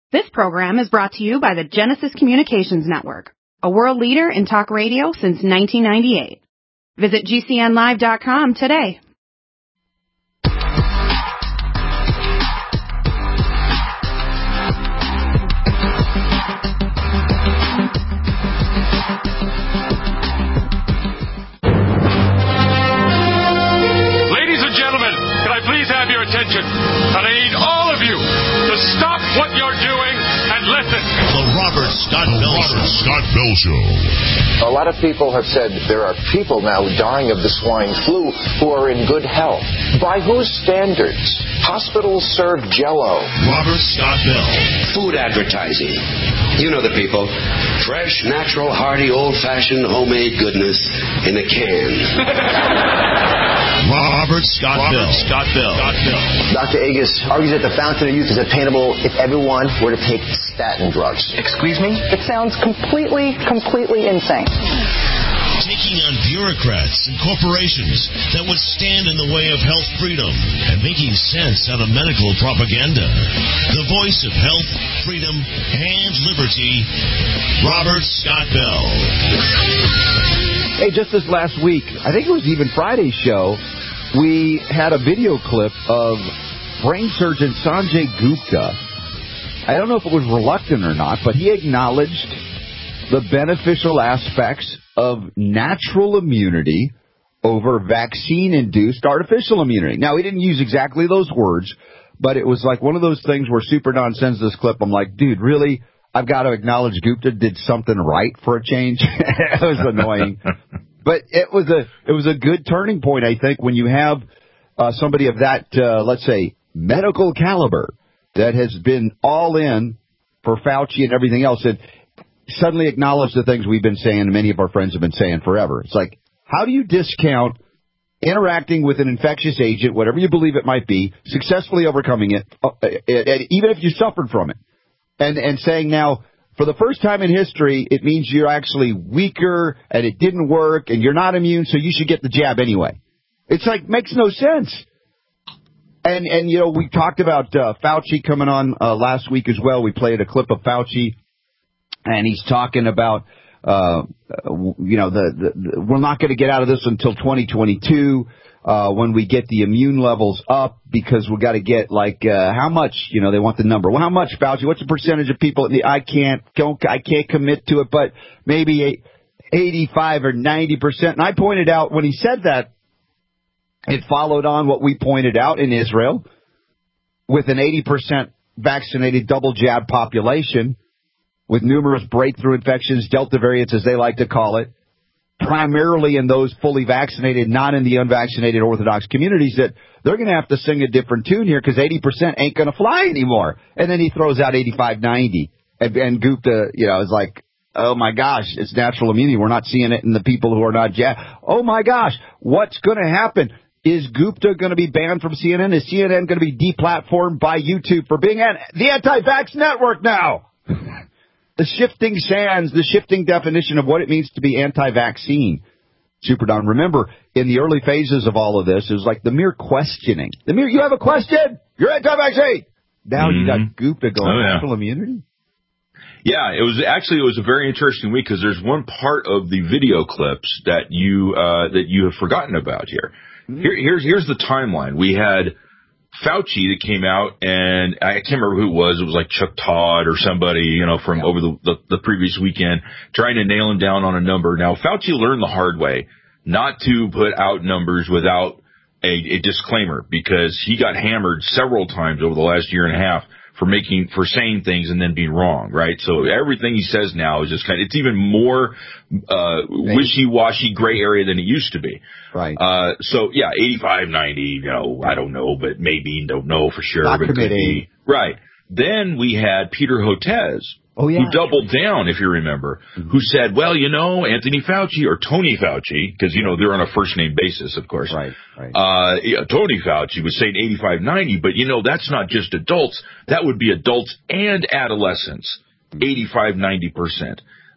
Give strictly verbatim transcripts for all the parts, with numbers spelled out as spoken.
This program is brought to you by the Genesis Communications Network, a world leader in talk radio since nineteen ninety-eight. Visit G C N live dot com today. Ladies and gentlemen, can I please have your attention? And I need all of you to stop what you're doing and listen. The Robert Scott Bell Show. Scott Bell Show. A lot of people have said there are people now dying of the swine flu who are in good health. By whose standards? Hospitals serve Jell-O. Robert Scott Bell. Food advertising. You know the people. Fresh, natural, hearty, old-fashioned, homemade goodness in a can. Robert Scott Robert Bell. Scott Bell. Scott Bell. Doctor Agus argues that the fountain of youth is attainable if everyone were to take statin drugs. Excuse me? It sounds completely, completely insane. Taking on bureaucrats and corporations that would stand in the way of health freedom and making sense out of medical propaganda. The voice of health, freedom, and liberty, Robert Scott Bell. Hey, just this last week, I think it was even Friday's show, we had a video clip of brain surgeon Sanjay Gupta. I don't know if it was reluctant or not, but he acknowledged the beneficial aspects of natural immunity over vaccine-induced artificial immunity. Now, he didn't use exactly those words, but it was like one of those things where Super Don sends this clip. I'm like, dude, really? I've got to acknowledge Gupta did something right for a change. It was annoying. But it was a it was a good turning point, I think, when you have uh, somebody of that, uh, let's say, medical caliber that has been all in for Fauci and everything else, and suddenly acknowledge the things we've been saying and many of our friends have been saying forever. It's like, how do you discount interacting with an infectious agent, whatever you believe it might be, successfully overcoming it, uh, even if you suffered from it, and, and saying now, for the first time in history, it means you're actually weaker and it didn't work and you're not immune, so you should get the jab anyway. It's like, makes no sense. And, and you know, we talked about uh, Fauci coming on uh, last week as well. We played a clip of Fauci. And he's talking about, uh, you know, the, the, the we're not going to get out of this until twenty twenty-two uh, when we get the immune levels up, because we got to get like uh, how much, you know, they want the number. Well, how much, Fauci? What's the percentage of people? I can't, don't, I can't commit to it, but maybe eighty-five or ninety percent. And I pointed out when he said that, it followed on what we pointed out in Israel with an eighty percent vaccinated double jab population, with numerous breakthrough infections, Delta variants as they like to call it, primarily in those fully vaccinated, not in the unvaccinated Orthodox communities, that they're going to have to sing a different tune here because eighty percent ain't going to fly anymore. And then he throws out eighty-five, ninety. And, and Gupta, you know, is like, oh, my gosh, it's natural immunity. We're not seeing it in the people who are not jabbed. Oh, my gosh, what's going to happen? Is Gupta going to be banned from C N N? Is C N N going to be deplatformed by YouTube for being an, the anti-vax network now? The shifting sands, the shifting definition of what it means to be anti-vaccine. Super Don, remember, in the early phases of all of this, it was like the mere questioning. The mere, you have a question? You're anti-vaccine. Now mm-hmm. you got Gupta going, oh, yeah. Natural immunity? Yeah, it was actually, it was a very interesting week because there's one part of the video clips that you, uh, that you have forgotten about here. Mm-hmm. Here, here's, here's the timeline. We had Fauci that came out, and I can't remember who it was. It was like Chuck Todd or somebody, you know, from yeah. over the, the, the previous weekend, trying to nail him down on a number. Now, Fauci learned the hard way not to put out numbers without a, a disclaimer, because he got hammered several times over the last year and a half for making, for saying things and then being wrong, right? So everything he says now is just kind of, it's even more, uh, wishy-washy gray area than it used to be. Right. Uh, so yeah, eighty-five, ninety, you know, I don't know, but maybe, don't know for sure. Not but could be. Right. Then we had Peter Hotez, oh, yeah. who doubled down, if you remember, mm-hmm. who said, well, you know, Anthony Fauci or Tony Fauci, because, you know, they're on a first-name basis, of course. Right, right. Uh, yeah, Tony Fauci was saying eighty-five, ninety, but, you know, that's not just adults. That would be adults and adolescents, eighty-five, ninety percent.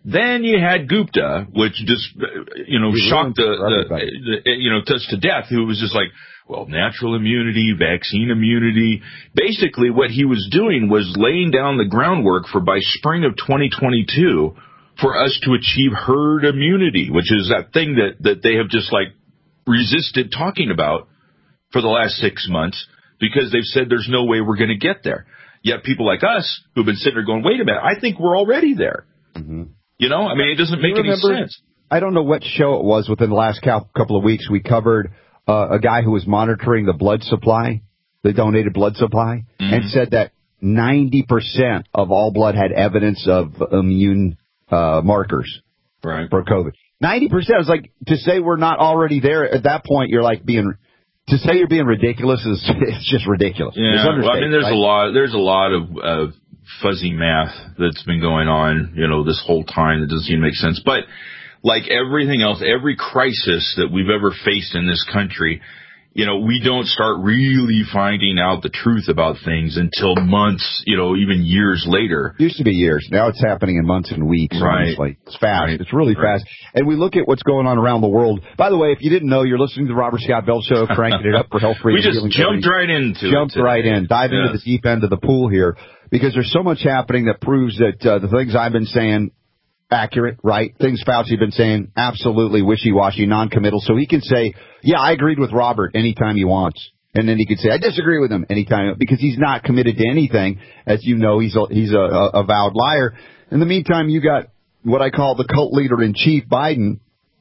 Then you had Gupta, which just, you know, He shocked the, ruined the, it for the, you know, touched to death, who was just like, well, natural immunity, vaccine immunity. Basically, what he was doing was laying down the groundwork for by spring of twenty twenty-two for us to achieve herd immunity, which is that thing that, that they have just like resisted talking about for the last six months because they've said there's no way we're going to get there. Yet people like us who've been sitting there going, wait a minute, I think we're already there. Mm-hmm. You know, I mean, it doesn't make any remember, sense. I don't know what show it was within the last couple of weeks. We covered uh, a guy who was monitoring the blood supply, the donated blood supply, mm-hmm. and said that ninety percent of all blood had evidence of immune uh, markers right. for COVID. ninety percent is like, to say we're not already there at that point, you're like being, to say you're being ridiculous is it's just ridiculous. Yeah, well, I mean, there's right? a lot, there's a lot of, of fuzzy math that's been going on, you know, this whole time that doesn't seem to make sense. But like everything else, every crisis that we've ever faced in this country, you know, we don't start really finding out the truth about things until months, you know, even years later. It used to be years. Now it's happening in months and weeks. Right. Honestly. It's fast. Right. It's really right. fast. And we look at what's going on around the world. By the way, if you didn't know, you're listening to the Robert Scott Bell Show, cranking it up for health freedom. We just jumped right into Jumped it right in. Dive yes. into the deep end of the pool here because there's so much happening that proves that uh, the things I've been saying accurate, right? Things Fauci been saying absolutely wishy-washy, non-committal. So he can say, yeah, I agreed with Robert anytime he wants. And then he could say, I disagree with him anytime, because he's not committed to anything. As you know, he's a, he's a, a avowed liar. In the meantime, you got what I call the cult leader in chief, Biden,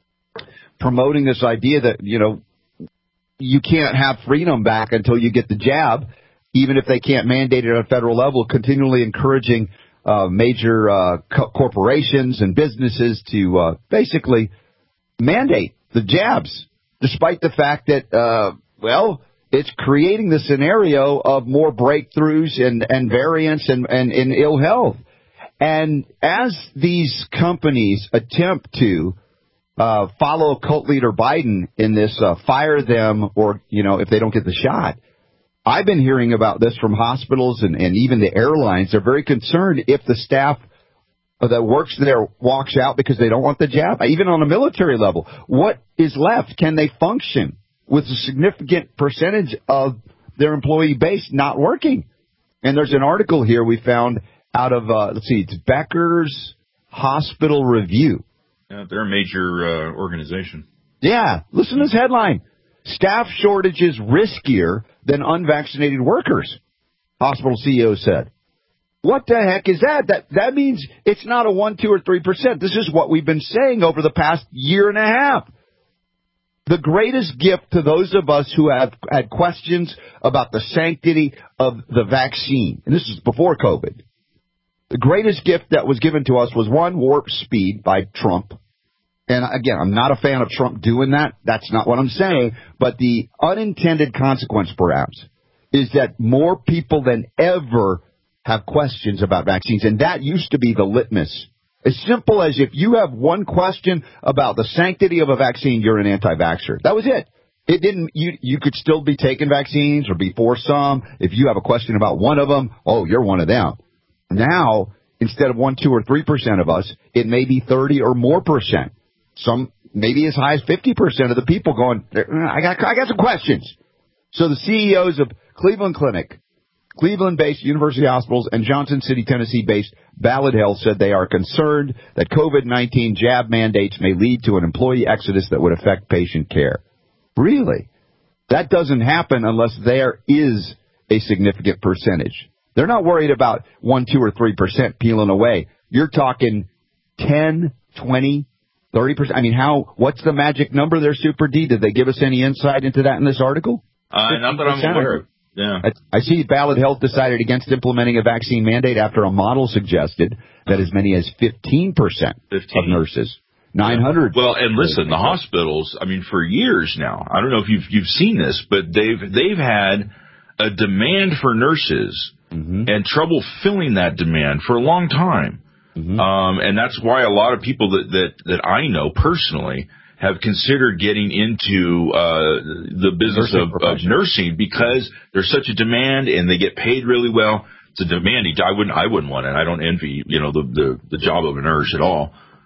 promoting this idea that, you know, you can't have freedom back until you get the jab, even if they can't mandate it at a federal level, continually encouraging uh, major uh, co- corporations and businesses to uh, basically mandate the jabs, despite the fact that, uh, well, it's creating the scenario of more breakthroughs and, and variants and, and, and ill health. And as these companies attempt to uh, follow cult leader Biden in this, uh, fire them or, you know, if they don't get the shot, I've been hearing about this from hospitals and, and even the airlines. They're very concerned if the staff that works there walks out because they don't want the jab. Even on a military level, what is left? Can they function with a significant percentage of their employee base not working? And there's an article here we found out of, uh, let's see, it's Becker's Hospital Review. Yeah, they're a major uh, organization. Yeah, listen to this headline. Staff shortages riskier than unvaccinated workers, hospital C E O said. What the heck is that? That that means it's not a one, two, or three percent. This is what we've been saying over the past year and a half. The greatest gift to those of us who have had questions about the sanctity of the vaccine, and this is before COVID, the greatest gift that was given to us was, one, warp speed by Trump. And again, I'm not a fan of Trump doing that. That's not what I'm saying. But the unintended consequence, perhaps, is that more people than ever have questions about vaccines. And that used to be the litmus. As simple as if you have one question about the sanctity of a vaccine, you're an anti-vaxxer. That was it. It didn't. You you could still be taking vaccines or be for some. If you have a question about one of them, oh, you're one of them. Now, instead of one, two, or three percent of us, it may be thirty or more percent. Some maybe as high as fifty percent of the people going, I got I got some questions. So the C E Os of Cleveland Clinic, Cleveland-based University Hospitals, and Johnson City, Tennessee-based Ballad Health said they are concerned that COVID nineteen jab mandates may lead to an employee exodus that would affect patient care. Really? That doesn't happen unless there is a significant percentage. They're not worried about one, two, or three percent peeling away. You're talking ten, twenty, thirty percent. I mean, how? What's the magic number there, Super D? Did they give us any insight into that in this article? Uh, not that I'm aware of. Yeah. I see Ballad Health decided against implementing a vaccine mandate after a model suggested that as many as fifteen percent of nurses, nine hundred. Well, and listen, the hospitals, I mean, for years now, I don't know if you've you've seen this, but they've they've had a demand for nurses mm-hmm. and trouble filling that demand for a long time. Mm-hmm. Um, and that's why a lot of people that, that, that I know personally have considered getting into uh, the business of, of nursing because there's such a demand and they get paid really well. It's a demanding. I wouldn't. I wouldn't want it. I don't envy, you know, the, the the job of a nurse at all.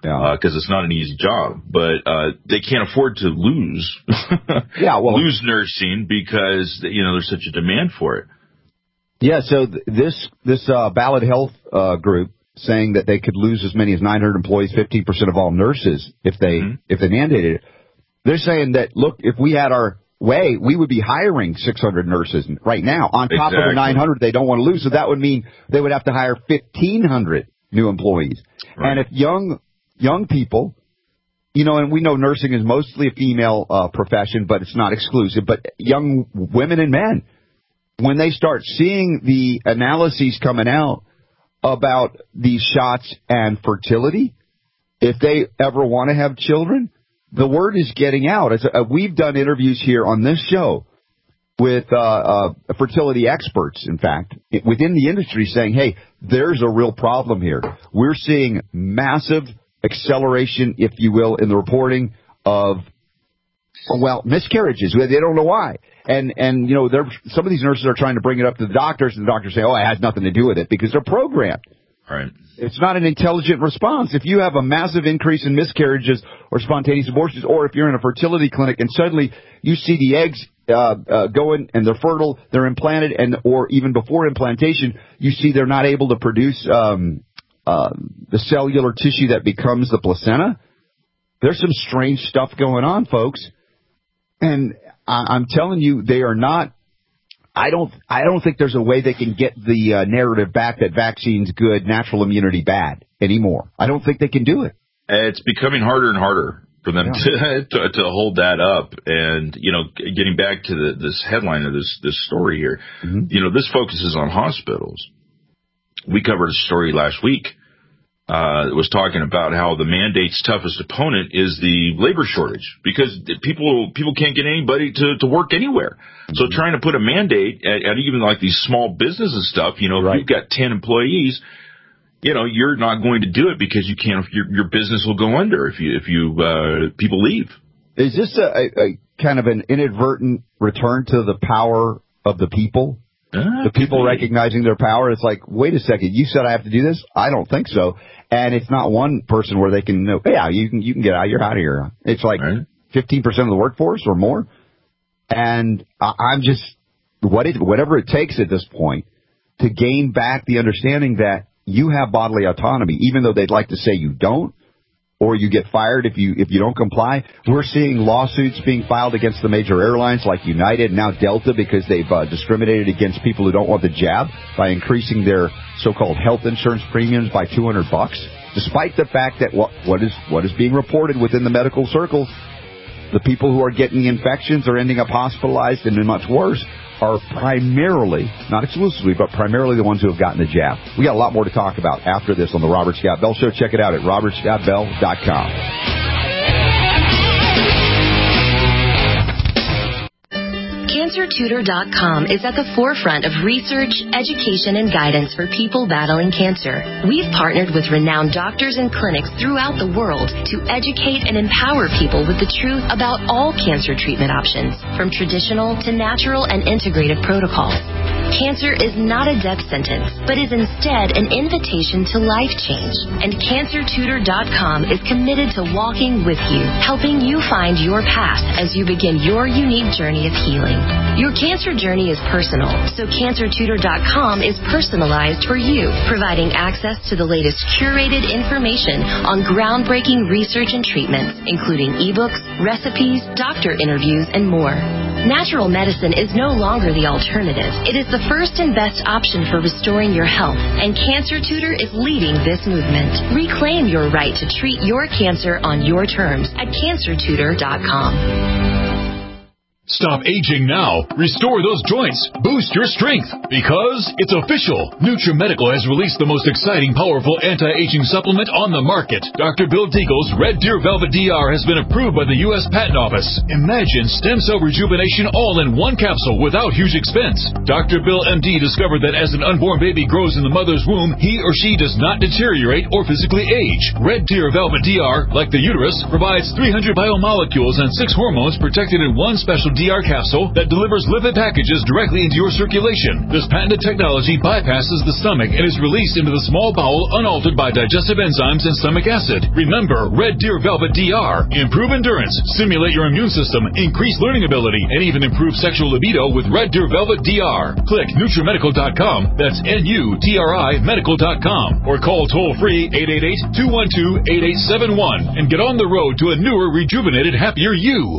because yeah. uh, it's not an easy job. But uh, they can't afford to lose yeah, well, lose nursing because you know there's such a demand for it. Yeah, so th- this this uh, Ballad Health uh, group saying that they could lose as many as nine hundred employees, fifteen percent of all nurses if they mm-hmm. if they mandated it. They're saying that, look, if we had our way, we would be hiring six hundred nurses right now on top exactly. of the nine hundred they don't want to lose. So that would mean they would have to hire fifteen hundred new employees. Right. And if young young people, you know, and we know nursing is mostly a female uh, profession, but it's not exclusive, but young women and men, when they start seeing the analyses coming out about these shots and fertility, if they ever want to have children, the word is getting out. It's, uh, we've done interviews here on this show with uh, uh, fertility experts, in fact, within the industry saying, hey, there's a real problem here. We're seeing massive acceleration, if you will, in the reporting of, well, miscarriages. They don't know why. And, and you know, some of these nurses are trying to bring it up to the doctors, and the doctors say, oh, it has nothing to do with it, because they're programmed. Right. It's not an intelligent response. If you have a massive increase in miscarriages or spontaneous abortions, or if you're in a fertility clinic and suddenly you see the eggs uh, uh, going and they're fertile, they're implanted, and or even before implantation, you see they're not able to produce um, uh, the cellular tissue that becomes the placenta, there's some strange stuff going on, folks. And I- I'm telling you, they are not. I don't. I don't think there's a way they can get the uh, narrative back that vaccines good, natural immunity bad anymore. I don't think they can do it. It's becoming harder and harder for them yeah. to, to to hold that up. And you know, getting back to the, this headline of this this story here, mm-hmm. you know, this focuses on hospitals. We covered a story last week. Uh, it was talking about how the mandate's toughest opponent is the labor shortage, because people people can't get anybody to, to work anywhere. Mm-hmm. So trying to put a mandate at, at even like these small businesses stuff, you know, right. if you've got ten employees, you know, you're not going to do it because you can't. Your, your business will go under if you if you uh, people leave. Is this a, a, a kind of an inadvertent return to the power of the people? Uh, the people recognizing their power. It's like, wait a second, you said I have to do this? I don't think so. And it's not one person where they can know, yeah, you can you can get out, you're out of here. It's like right. fifteen percent of the workforce or more. And I'm just, what it, whatever it takes at this point to gain back the understanding that you have bodily autonomy, even though they'd like to say you don't, or you get fired if you if you don't comply. We're seeing lawsuits being filed against the major airlines like United and now Delta because they've uh, discriminated against people who don't want the jab by increasing their so-called health insurance premiums by two hundred bucks, despite the fact that what, what is what is being reported within the medical circles, the people who are getting the infections or ending up hospitalized and much worse are primarily, not exclusively, but primarily the ones who have gotten the jab. We got a lot more to talk about after this on the Robert Scott Bell Show. Check it out at robert scott bell dot com. cancer tutor dot com is at the forefront of research, education, and guidance for people battling cancer. We've partnered with renowned doctors and clinics throughout the world to educate and empower people with the truth about all cancer treatment options, from traditional to natural and integrated protocols. Cancer is not a death sentence, but is instead an invitation to life change. And cancer tutor dot com is committed to walking with you, helping you find your path as you begin your unique journey of healing. Your cancer journey is personal, so cancer tutor dot com is personalized for you, providing access to the latest curated information on groundbreaking research and treatments, including ebooks, recipes, doctor interviews, and more. Natural medicine is no longer the alternative. It is the first and best option for restoring your health, and Cancer Tutor is leading this movement. Reclaim your right to treat your cancer on your terms at cancer tutor dot com. Stop aging now. Restore those joints. Boost your strength. Because it's official. NutriMedical has released the most exciting, powerful anti-aging supplement on the market. Doctor Bill Deagle's Red Deer Velvet D R has been approved by the U S Patent Office. Imagine stem cell rejuvenation all in one capsule without huge expense. Doctor Bill M D discovered that as an unborn baby grows in the mother's womb, he or she does not deteriorate or physically age. Red Deer Velvet D R, like the uterus, provides three hundred biomolecules and six hormones protected in one special D R capsule that delivers lipid packages directly into your circulation. This patented technology bypasses the stomach and is released into the small bowel unaltered by digestive enzymes and stomach acid. Remember, Red Deer Velvet D R. Improve endurance, stimulate your immune system, increase learning ability, and even improve sexual libido with Red Deer Velvet D R. Click NutriMedical dot com. That's N U T R I medical dot com. Or call toll-free eight eight eight, two one two, eight eight seven one and get on the road to a newer, rejuvenated, happier you.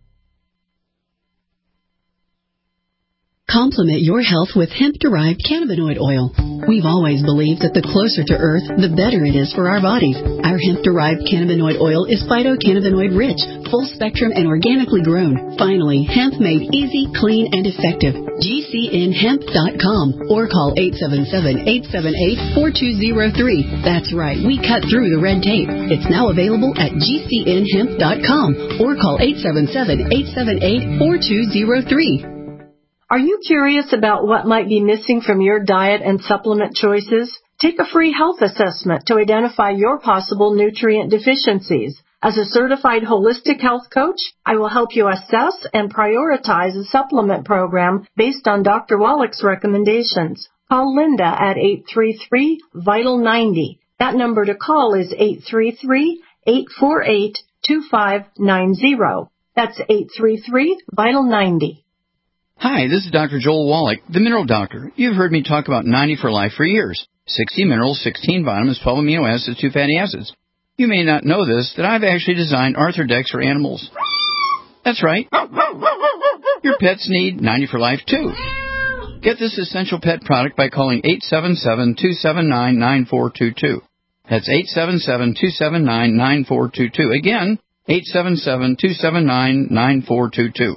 Complement your health with hemp-derived cannabinoid oil. We've always believed that the closer to Earth, the better it is for our bodies. Our hemp-derived cannabinoid oil is phytocannabinoid-rich, full-spectrum, and organically grown. Finally, hemp made easy, clean, and effective. G C N hemp dot com or call eight seven seven, eight seven eight, four two zero three. That's right, we cut through the red tape. It's now available at G C N hemp dot com or call eight seven seven, eight seven eight, four two zero three. Are you curious about what might be missing from your diet and supplement choices? Take a free health assessment to identify your possible nutrient deficiencies. As a certified holistic health coach, I will help you assess and prioritize a supplement program based on Doctor Wallach's recommendations. Call Linda at eight three three, vital ninety. That number to call is eight three three, eight four eight, two five nine zero. That's eight three three, vital ninety. Hi, this is Doctor Joel Wallach, the Mineral Doctor. You've heard me talk about ninety for Life for years. sixty minerals, sixteen vitamins, twelve amino acids, two fatty acids. You may not know this, that I've actually designed Arthrodex for animals. That's right. Your pets need ninety for Life, too. Get this essential pet product by calling eight seven seven, two seven nine, nine four two two. That's eight seven seven, two seven nine, nine four two two. Again, eight seven seven, two seven nine, nine four two two.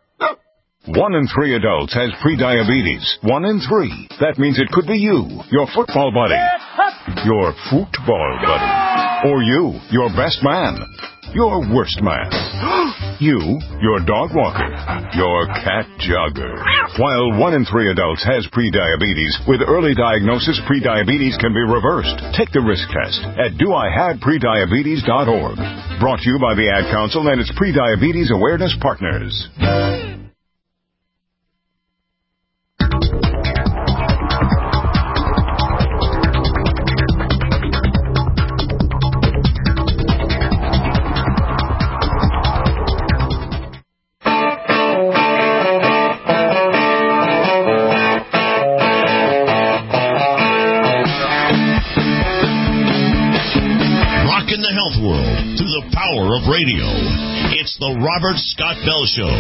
One in three adults has prediabetes. One in three. That means it could be you, your football buddy, your football buddy, or you, your best man, your worst man, you, your dog walker, your cat jogger. While one in three adults has prediabetes, with early diagnosis, prediabetes can be reversed. Take the risk test at do I have prediabetes dot org. Brought to you by the Ad Council and its Prediabetes Awareness Partners. Of radio. It's the Robert Scott Bell Show.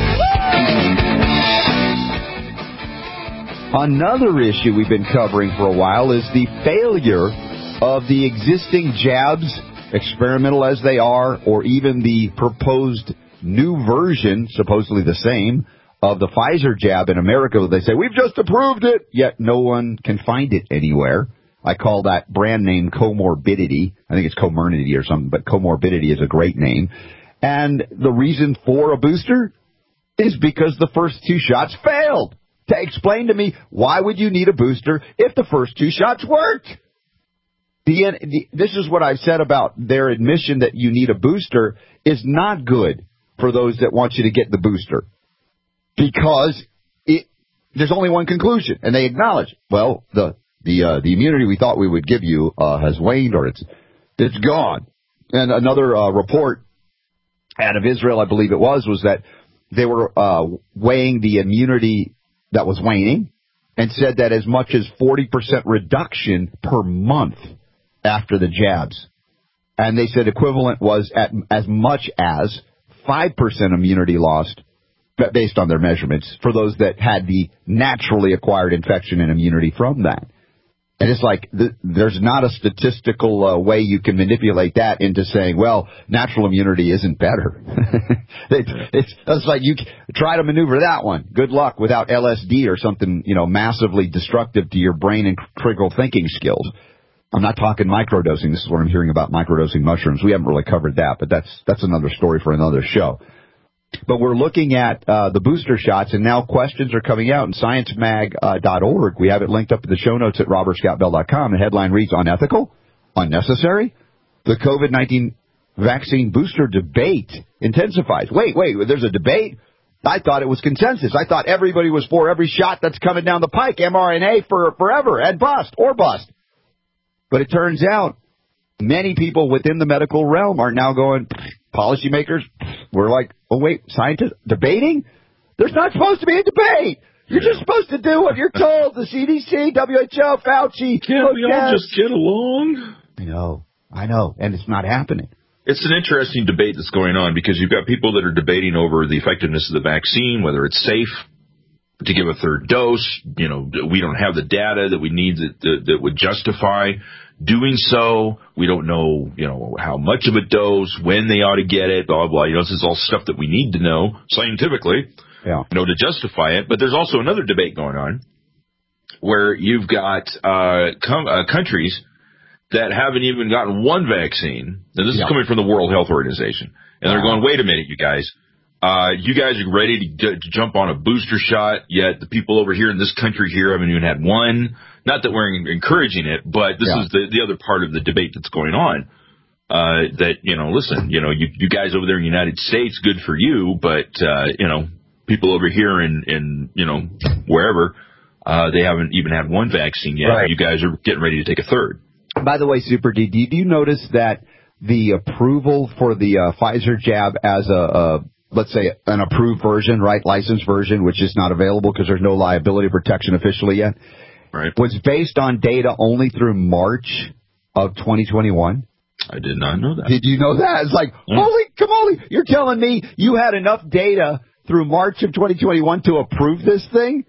Another issue we've been covering for a while is the failure of the existing jabs, experimental as they are, or even the proposed new version, supposedly the same, of the Pfizer jab in America. They say, we've just approved it, yet no one can find it anywhere. I call that brand name comorbidity. I think it's comorbidity or something, but comorbidity is a great name. And the reason for a booster is because the first two shots failed. To explain to me, why would you need a booster if the first two shots worked? The, the, this is what I've said about their admission that you need a booster is not good for those that want you to get the booster. Because it, there's only one conclusion, and they acknowledge, well, the The uh, the immunity we thought we would give you uh, has waned, or it's it's gone. And another uh, report out of Israel, I believe it was, was that they were uh, weighing the immunity that was waning and said that as much as forty percent reduction per month after the jabs. And they said equivalent was at as much as five percent immunity lost based on their measurements for those that had the naturally acquired infection and immunity from that. And it's like th- there's not a statistical uh, way you can manipulate that into saying, well, natural immunity isn't better. it, it's, it's like you try to maneuver that one. Good luck without L S D or something, you know, massively destructive to your brain and critical thinking skills. I'm not talking microdosing. This is what I'm hearing about microdosing mushrooms. We haven't really covered that, but that's that's another story for another show. But we're looking at uh, the booster shots, and now questions are coming out in science mag dot org. We have it linked up in the show notes at robert scott bell dot com. The headline reads, unethical, unnecessary, the COVID nineteen vaccine booster debate intensifies. Wait, wait, there's a debate? I thought it was consensus. I thought everybody was for every shot that's coming down the pike, mRNA for forever, and bust, or bust. But it turns out many people within the medical realm are now going, policymakers, we're like, oh, wait, scientists debating? There's not supposed to be a debate. You're just supposed to do what you're told. The C D C, W H O, Fauci. Can't we all just get along? I know, I know, and it's not happening. It's an interesting debate that's going on because you've got people that are debating over the effectiveness of the vaccine, whether it's safe to give a third dose. You know, we don't have the data that we need that, that, that would justify doing so. We don't know, you know, how much of a dose, when they ought to get it, blah, blah. You know, this is all stuff that we need to know scientifically, yeah. you know, to justify it. But there's also another debate going on where you've got uh, com- uh, countries that haven't even gotten one vaccine. And this yeah. is coming from the World Health Organization. And they're going, wait a minute, you guys. Uh, you guys are ready to, get, to jump on a booster shot, yet the people over here in this country here haven't even had one. Not that we're encouraging it, but this yeah. is the, the other part of the debate that's going on. Uh, that, you know, listen, you know, you, you guys over there in the United States, good for you, but, uh, you know, people over here in, in you know, wherever, uh, they haven't even had one vaccine yet. Right. You guys are getting ready to take a third. By the way, Super D, did you notice that the approval for the uh, Pfizer jab as a, a, let's say, an approved version, right, licensed version, which is not available because there's no liability protection officially yet, right, was based on data only through March of twenty twenty-one? I did not know that. Did you know that? It's like, yeah. holy camole, you're telling me you had enough data through March of twenty twenty-one to approve this thing?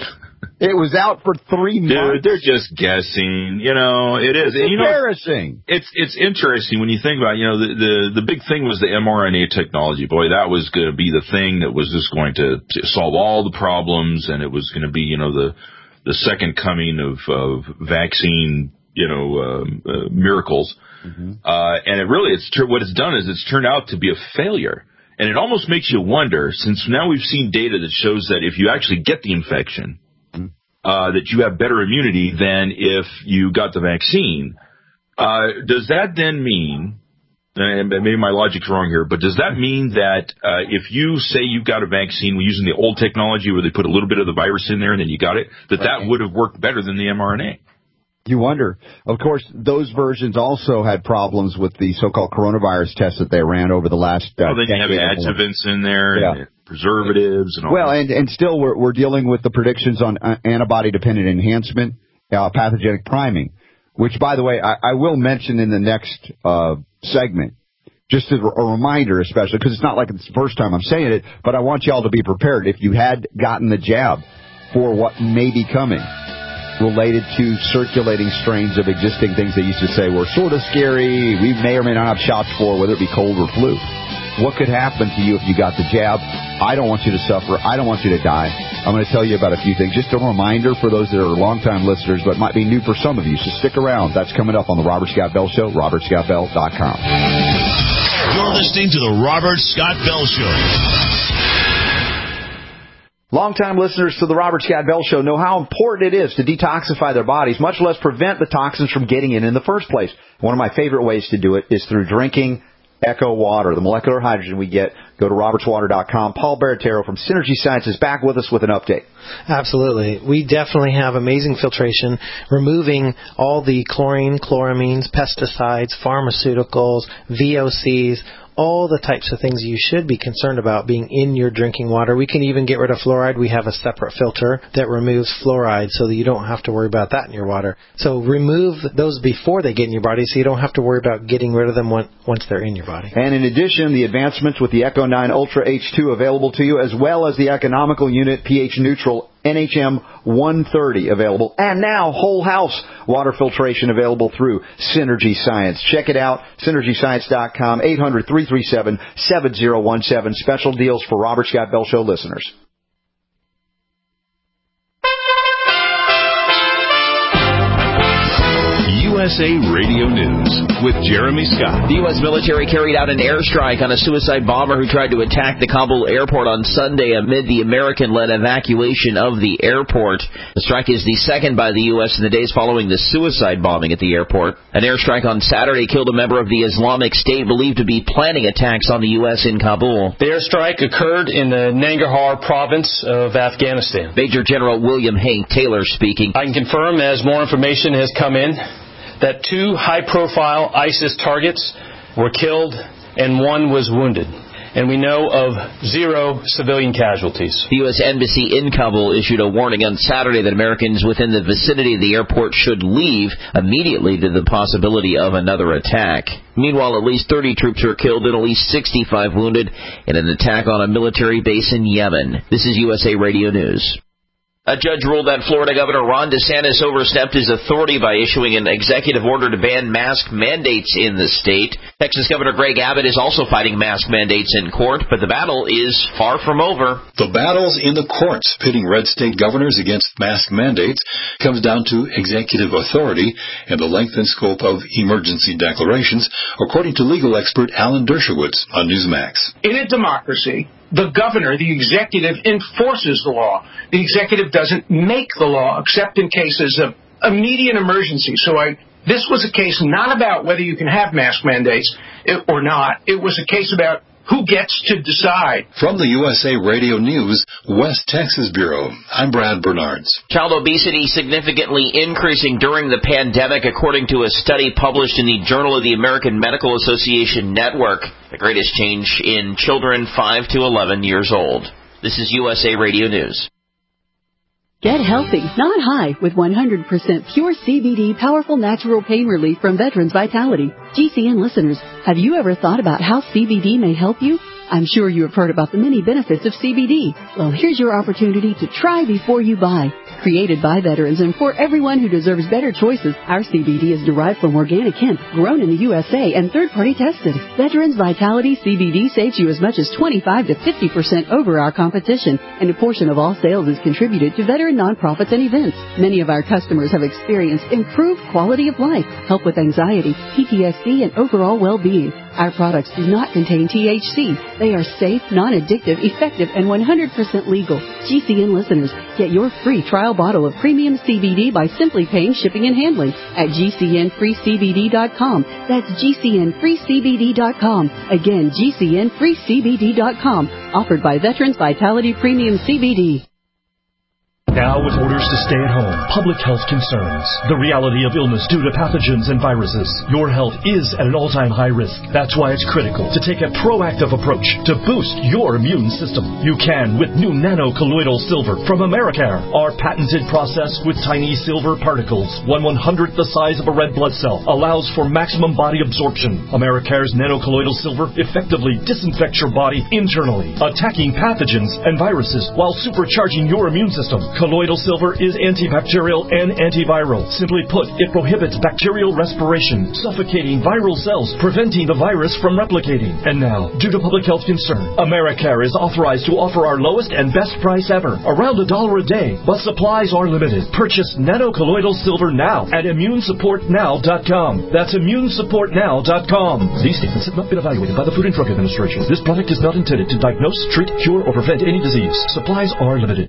It was out for three months. Dude, they're just guessing. You know, it is. It's you embarrassing. Know, it's it's interesting when you think about, you know, the, the, the big thing was the mRNA technology. Boy, that was going to be the thing that was just going to, to solve all the problems, and it was going to be, you know, the the second coming of, of vaccine, you know, um, uh, miracles. Mm-hmm. Uh, and it really, it's what it's done is it's turned out to be a failure. And it almost makes you wonder, since now we've seen data that shows that if you actually get the infection, Uh, that you have better immunity than if you got the vaccine. Uh, does that then mean, and maybe my logic's wrong here, but does that mean that uh, if you say you got a vaccine using the old technology where they put a little bit of the virus in there and then you got it, that that would have worked better than the mRNA? You wonder. Of course, those versions also had problems with the so-called coronavirus tests that they ran over the last uh, Oh, then you have adjuvants in there. Yeah. And preservatives and all well, that. and, and still we're, we're dealing with the predictions on uh, antibody-dependent enhancement, uh, pathogenic priming, which, by the way, I, I will mention in the next uh, segment, just as a reminder, especially, because it's not like it's the first time I'm saying it, but I want you all to be prepared if you had gotten the jab for what may be coming related to circulating strains of existing things they used to say were sort of scary, we may or may not have shots for, whether it be cold or flu. What could happen to you if you got the jab? I don't want you to suffer. I don't want you to die. I'm going to tell you about a few things. Just a reminder for those that are longtime listeners, but might be new for some of you. So stick around. That's coming up on the Robert Scott Bell Show, robert scott bell dot com. You're listening to the Robert Scott Bell Show. Longtime listeners to the Robert Scott Bell Show know how important it is to detoxify their bodies, much less prevent the toxins from getting in in the first place. One of my favorite ways to do it is through drinking Echo Water, the molecular hydrogen we get. Go to roberts water dot com. Paul Baratero from Synergy Science is back with us with an update. Absolutely. We definitely have amazing filtration, removing all the chlorine, chloramines, pesticides, pharmaceuticals, V O Cs, all the types of things you should be concerned about being in your drinking water. We can even get rid of fluoride. We have a separate filter that removes fluoride so that you don't have to worry about that in your water. So remove those before they get in your body so you don't have to worry about getting rid of them once they're in your body. And in addition, the advancements with the Echo nine Ultra H two available to you, as well as the economical unit pH neutral N H M one thirty available, and now whole house water filtration available through Synergy Science. Check it out, synergy science dot com, eight hundred, three three seven, seven zero one seven. Special deals for Robert Scott Bell Show listeners. S A Radio News with Jeremy Scott. The U S military carried out an airstrike on a suicide bomber who tried to attack the Kabul airport on Sunday amid the American-led evacuation of the airport. The strike is the second by the U S in the days following the suicide bombing at the airport. An airstrike on Saturday killed a member of the Islamic State believed to be planning attacks on the U S in Kabul. The airstrike occurred in the Nangarhar province of Afghanistan. Major General William Hank Taylor speaking. I can confirm, as more information has come in, that two high-profile ISIS targets were killed and one was wounded. And we know of zero civilian casualties. The U S Embassy in Kabul issued a warning on Saturday that Americans within the vicinity of the airport should leave immediately to the possibility of another attack. Meanwhile, at least thirty troops were killed and at least sixty-five wounded in an attack on a military base in Yemen. This is U S A Radio News. A judge ruled that Florida Governor Ron DeSantis overstepped his authority by issuing an executive order to ban mask mandates in the state. Texas Governor Greg Abbott is also fighting mask mandates in court, but the battle is far from over. The battles in the courts pitting red state governors against mask mandates comes down to executive authority and the length and scope of emergency declarations, according to legal expert Alan Dershowitz on Newsmax. In a democracy, the governor, the executive, enforces the law. The executive doesn't make the law, except in cases of immediate emergency. So I, this was a case not about whether you can have mask mandates or not. It was a case about who gets to decide. From the U S A Radio News, West Texas Bureau, I'm Brad Bernards. Child obesity significantly increasing during the pandemic, according to a study published in the Journal of the American Medical Association Network. The greatest change in children five to eleven years old. This is U S A Radio News. Get healthy, not high, with one hundred percent pure C B D powerful natural pain relief from Veterans Vitality. G C N listeners, have you ever thought about how C B D may help you? I'm sure you have heard about the many benefits of C B D. Well, here's your opportunity to try before you buy. Created by veterans and for everyone who deserves better choices, our C B D is derived from organic hemp, grown in the U S A and third-party tested. Veterans Vitality C B D saves you as much as twenty-five to fifty percent over our competition, and a portion of all sales is contributed to veteran nonprofits and events. Many of our customers have experienced improved quality of life, help with anxiety, P T S D, and overall well-being. Our products do not contain T H C. They are safe, non-addictive, effective, and one hundred percent legal. G C N listeners, get your free trial bottle of premium C B D by simply paying shipping and handling at G C N free C B D dot com. That's G C N free C B D dot com. Again, G C N free C B D dot com. Offered by Veterans Vitality Premium C B D. Now with orders to stay at home, public health concerns, the reality of illness due to pathogens and viruses, your health is at an all-time high risk. That's why it's critical to take a proactive approach to boost your immune system. You can with new nano-colloidal silver from Americare. Our patented process with tiny silver particles, one one-hundredth the size of a red blood cell, allows for maximum body absorption. Americare's nano-colloidal silver effectively disinfects your body internally, attacking pathogens and viruses while supercharging your immune system. Colloidal silver is antibacterial and antiviral. Simply put, it prohibits bacterial respiration, suffocating viral cells, preventing the virus from replicating. And now, due to public health concern, Americare is authorized to offer our lowest and best price ever, around a dollar a day, but supplies are limited. Purchase nano-colloidal silver now at immune support now dot com. That's immune support now dot com. These statements have not been evaluated by the Food and Drug Administration. This product is not intended to diagnose, treat, cure, or prevent any disease. Supplies are limited.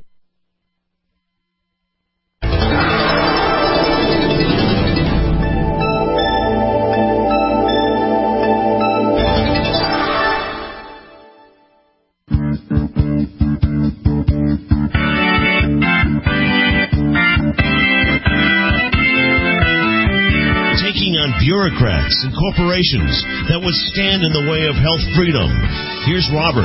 Bureaucrats and corporations that would stand in the way of health freedom. Here's Robert.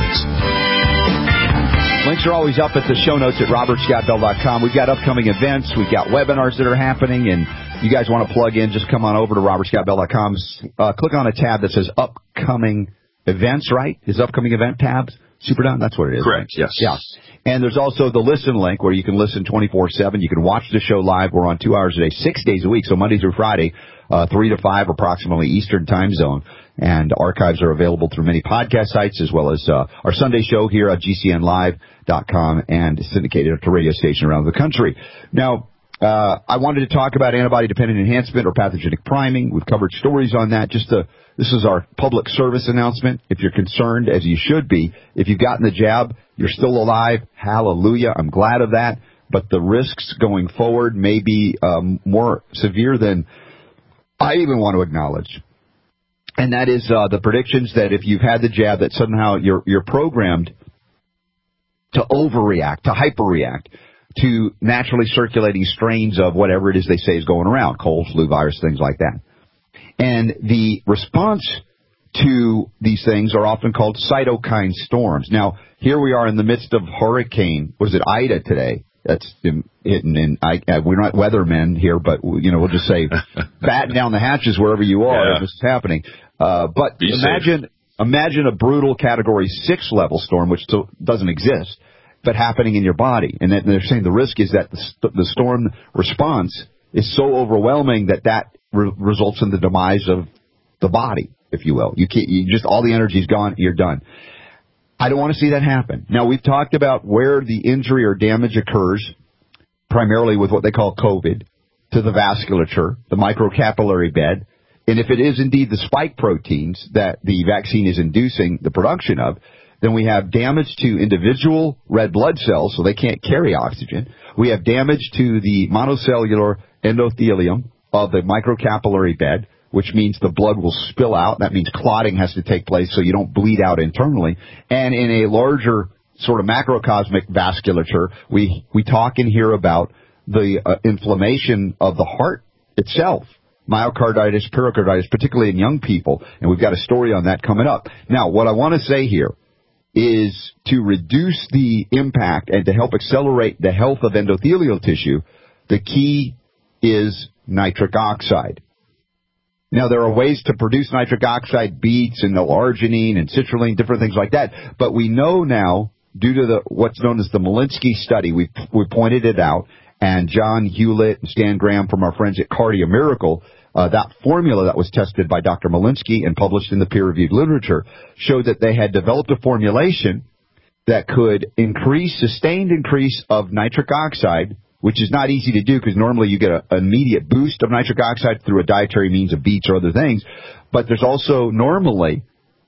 Links are always up at the show notes at robert scott bell dot com. We've got upcoming events. We've got webinars that are happening, and you guys want to plug in, just come on over to robert scott bell dot com. Uh, click on a tab that says upcoming events, right? Is upcoming event tabs? Superdone? That's what it is. Correct, right? yes. Yeah. And there's also the listen link where you can listen twenty-four seven. You can watch the show live. We're on two hours a day, six days a week, so Monday through Friday, uh, three to five approximately Eastern time zone. And archives are available through many podcast sites, as well as uh, our Sunday show here at G C N live dot com and syndicated to radio station around the country. Now, Uh, I wanted to talk about antibody-dependent enhancement or pathogenic priming. We've covered stories on that. Just to, this is our public service announcement. If you're concerned, as you should be, if you've gotten the jab, you're still alive. Hallelujah. I'm glad of that. But the risks going forward may be um, more severe than I even want to acknowledge. And that is uh, the predictions that if you've had the jab, that somehow you're you're programmed to overreact, to hyperreact to naturally circulating strains of whatever it is they say is going around, cold, flu, virus, things like that. And the response to these things are often called cytokine storms. Now, here we are in the midst of hurricane, was it Ida today? That's hitting in. I, uh, we're not weathermen here, but you know we'll just say, batten down the hatches wherever you are. Yeah. This is happening. Uh, but Be imagine, safe. imagine a brutal Category Six level storm, which still doesn't exist, but happening in your body. And they're saying the risk is that the, st- the storm response is so overwhelming that that re- results in the demise of the body, if you will. You can't. You just all the energy's gone. You're done. I don't want to see that happen. Now, we've talked about where the injury or damage occurs, primarily with what they call COVID, to the vasculature, the microcapillary bed. And if it is indeed the spike proteins that the vaccine is inducing the production of, then we have damage to individual red blood cells, so they can't carry oxygen. We have damage to the monocellular endothelium of the microcapillary bed, which means the blood will spill out. That means clotting has to take place so you don't bleed out internally. And in a larger sort of macrocosmic vasculature, we, we talk and hear about the uh, inflammation of the heart itself, myocarditis, pericarditis, particularly in young people. And we've got a story on that coming up. Now, what I want to say here is to reduce the impact and to help accelerate the health of endothelial tissue, the key is nitric oxide. Now, there are ways to produce nitric oxide, beets and L-arginine and citrulline, different things like that. But we know now, due to the what's known as the Malinsky study, we we pointed it out, and John Hewlett and Stan Graham from our friends at Cardia Miracle, uh, that formula that was tested by Doctor Malinsky and published in the peer-reviewed literature showed that they had developed a formulation that could increase, sustained increase of nitric oxide, which is not easy to do because normally you get a, an immediate boost of nitric oxide through a dietary means of beets or other things. But there's also normally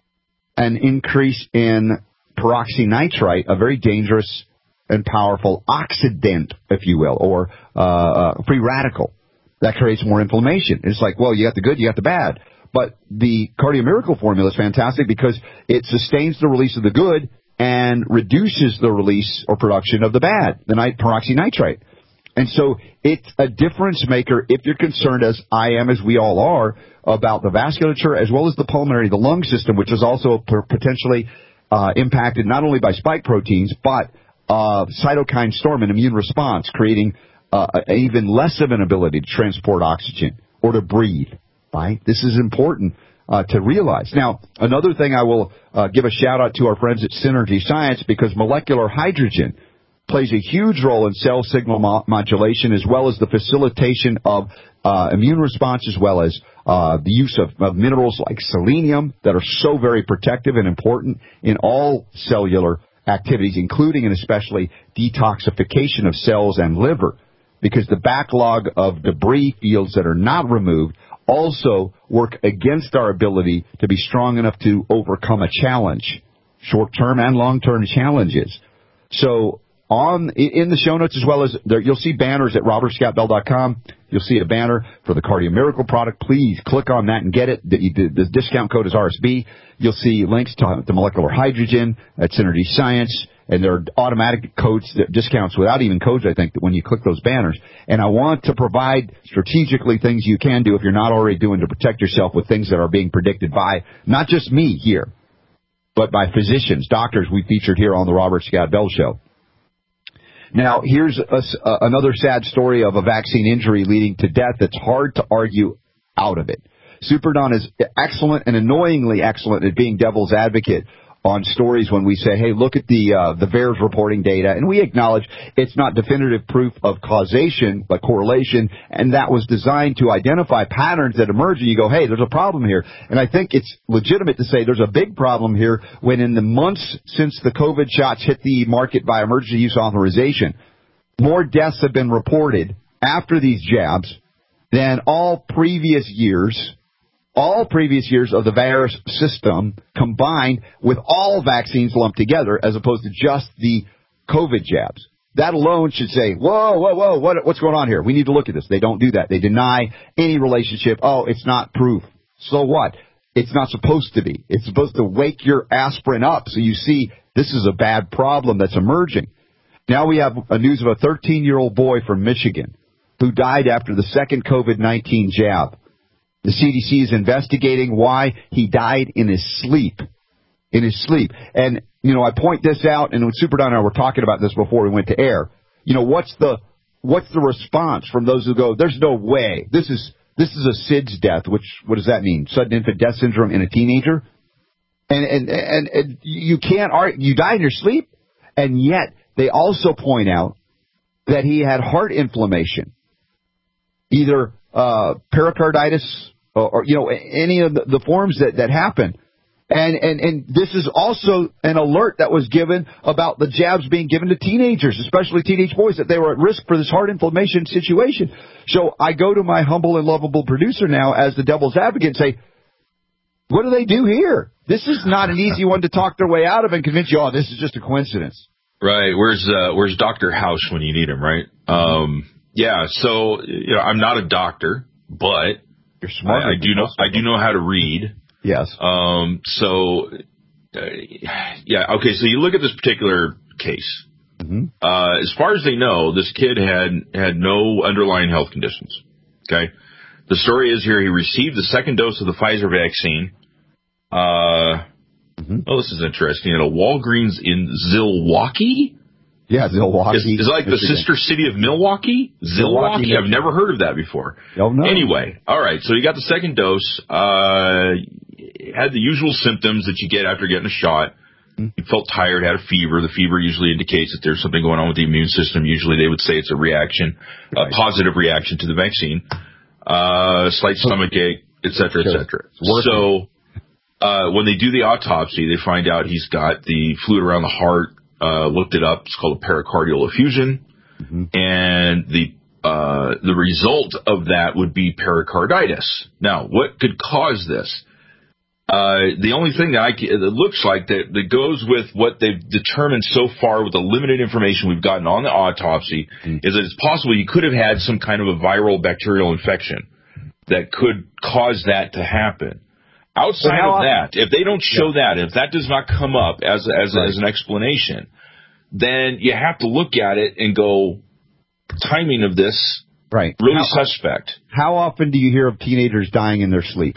an increase in peroxynitrite, a very dangerous and powerful oxidant, if you will, or uh, uh, free radical that creates more inflammation. It's like, well, you got the good, you got the bad. But the Cardia Miracle formula is fantastic because it sustains the release of the good and reduces the release or production of the bad, the nit- peroxynitrite. And so it's a difference maker if you're concerned, as I am, as we all are, about the vasculature as well as the pulmonary, the lung system, which is also potentially uh, impacted not only by spike proteins, but uh, cytokine storm and immune response, creating uh, even less of an ability to transport oxygen or to breathe. Right? This is important uh, to realize. Now, another thing I will uh, give a shout out to our friends at Synergy Science, because molecular hydrogen plays a huge role in cell signal mo- modulation as well as the facilitation of uh, immune response, as well as uh, the use of, of minerals like selenium that are so very protective and important in all cellular activities, including and especially detoxification of cells and liver, because the backlog of debris fields that are not removed also work against our ability to be strong enough to overcome a challenge, short-term and long-term challenges. So on in the show notes, as well as there, you'll see banners at robert scott bell dot com. You'll see a banner for the Cardia Miracle product. Please click on that and get it. The, the, the discount code is R S B. You'll see links to the molecular hydrogen at Synergy Science, and there are automatic codes, discounts without even codes, I think, when you click those banners. And I want to provide strategically things you can do if you're not already doing to protect yourself with things that are being predicted by not just me here, but by physicians, doctors we featured here on the Robert Scott Bell Show. Now, here's a, uh, another sad story of a vaccine injury leading to death that's hard to argue out of it. Super Don is excellent and annoyingly excellent at being devil's advocate on stories when we say, hey, look at the uh, the V A E R S reporting data, and we acknowledge it's not definitive proof of causation, but correlation, and that was designed to identify patterns that emerge, and you go, hey, there's a problem here. And I think it's legitimate to say there's a big problem here when in the months since the COVID shots hit the market by emergency use authorization, more deaths have been reported after these jabs than all previous years, all previous years of the virus system combined with all vaccines lumped together as opposed to just the COVID jabs. That alone should say, whoa, whoa, whoa, what, what's going on here? We need to look at this. They don't do that. They deny any relationship. Oh, it's not proof. So what? It's not supposed to be. It's supposed to wake your aspirin up so you see this is a bad problem that's emerging. Now we have a news of a thirteen-year-old boy from Michigan who died after the second COVID nineteen jab. The C D C is investigating why he died in his sleep. In his sleep. And, you know, I point this out, and when Super Don and I were talking about this before we went to air, you know, what's the what's the response from those who go, there's no way. This is this is a S I D S death, which, what does that mean? Sudden infant death syndrome in a teenager? And, and, and, and you can't argue, you die in your sleep, and yet they also point out that he had heart inflammation, either uh, pericarditis or, or, you know, any of the, the forms that, that happen. And, and, and this is also an alert that was given about the jabs being given to teenagers, especially teenage boys, that they were at risk for this heart inflammation situation. So I go to my humble and lovable producer now as the devil's advocate and say, what do they do here? This is not an easy one to talk their way out of and convince you, oh, this is just a coincidence. Right. Where's uh, where's Doctor House when you need him, right? Um, yeah. So, you know, I'm not a doctor, but You're smart I, I do know I do know how to read. Yes. Um, so, uh, yeah, okay, so you look at this particular case. Mm-hmm. Uh, as far as they know, this kid had, had no underlying health conditions. Okay? The story is here he received the second dose of the Pfizer vaccine. Uh, mm-hmm. Oh, this is interesting. At a Walgreens in Zilwaukee? Yeah, Zilwaukee. Is, is it like the sister city of Milwaukee? Zilwaukee? Milwaukee. I've never heard of that before. Oh, no. Anyway, all right, so he got the second dose. Uh, had the usual symptoms that you get after getting a shot. He felt tired, had a fever. The fever usually indicates that there's something going on with the immune system. Usually they would say it's a reaction, right. a positive reaction to the vaccine. Uh, slight stomach ache, et cetera, et cetera. So uh, when they do the autopsy, they find out he's got the fluid around the heart. Uh, looked it up. It's called a pericardial effusion. Mm-hmm. And the uh, the result of that would be pericarditis. Now, what could cause this? Uh, the only thing that I, it looks like that, that goes with what they've determined so far with the limited information we've gotten on the autopsy mm. is that it's possible he could have had some kind of a viral bacterial infection that could cause that to happen. Outside of that, if they don't show yeah. that, if that does not come up as as, right. as an explanation, then you have to look at it and go, timing of this, right? really how, suspect. How often do you hear of teenagers dying in their sleep?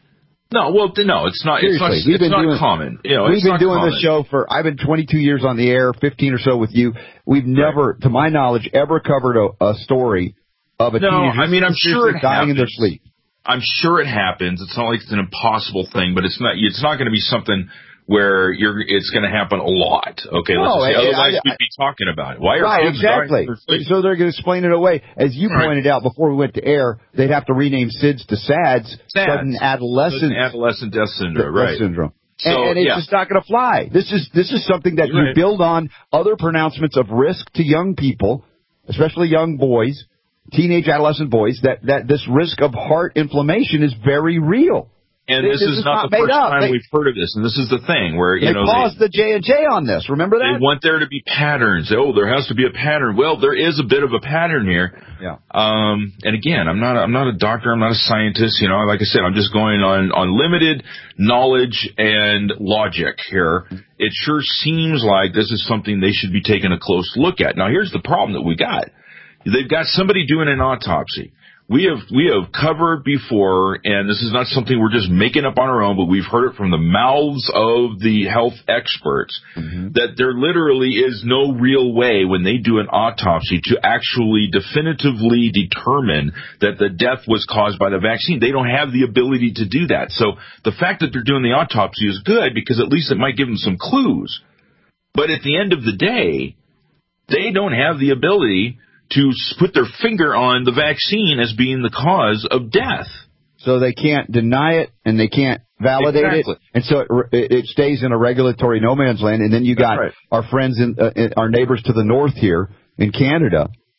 No, well, no, it's not. Seriously, it's not, we've it's been not doing, common. You know, we've it's been not doing common. this show for. I've been twenty-two years on the air, fifteen or so with you. We've never, right. to my knowledge, ever covered a, a story of a no, teenager I mean, I'm sure it dying happens. in their sleep. I'm sure it happens. It's not like it's an impossible thing, but it's not. It's not going to be something where you're. It's going to happen a lot. Okay, no, let's just say. I, Otherwise, I, we'd be talking about it. Why are right, kids exactly. dying? So they're going to explain it away. As you right. pointed out before we went to air, they'd have to rename S I D S to S A D S, sudden adolescent sudden adolescent death syndrome, right? Death syndrome. So, and and it's yeah. just not going to fly. This is this is something that You're you right. build on other pronouncements of risk to young people, especially young boys, teenage adolescent boys, that, that this risk of heart inflammation is very real. And this, this is, is not, not the first up. time they, we've heard of this. And this is the thing where, you they know, paused they, the J and J on this. Remember that? They want there to be patterns. Oh, there has to be a pattern. Well, there is a bit of a pattern here. Yeah. Um, and again, I'm not, a, I'm not a doctor. I'm not a scientist. You know, like I said, I'm just going on, on limited knowledge and logic here. It sure seems like this is something they should be taking a close look at. Now, here's the problem that we got. They've got somebody doing an autopsy. We have we have covered before, and this is not something we're just making up on our own, but we've heard it from the mouths of the health experts, mm-hmm. that there literally is no real way when they do an autopsy to actually definitively determine that the death was caused by the vaccine. They don't have the ability to do that. So the fact that they're doing the autopsy is good because at least it might give them some clues. But at the end of the day, they don't have the ability to put their finger on the vaccine as being the cause of death. So they can't deny it and they can't validate exactly. it. And so it, it stays in a regulatory no man's land. And then you got right. our friends, in, uh, our neighbors to the north here in Canada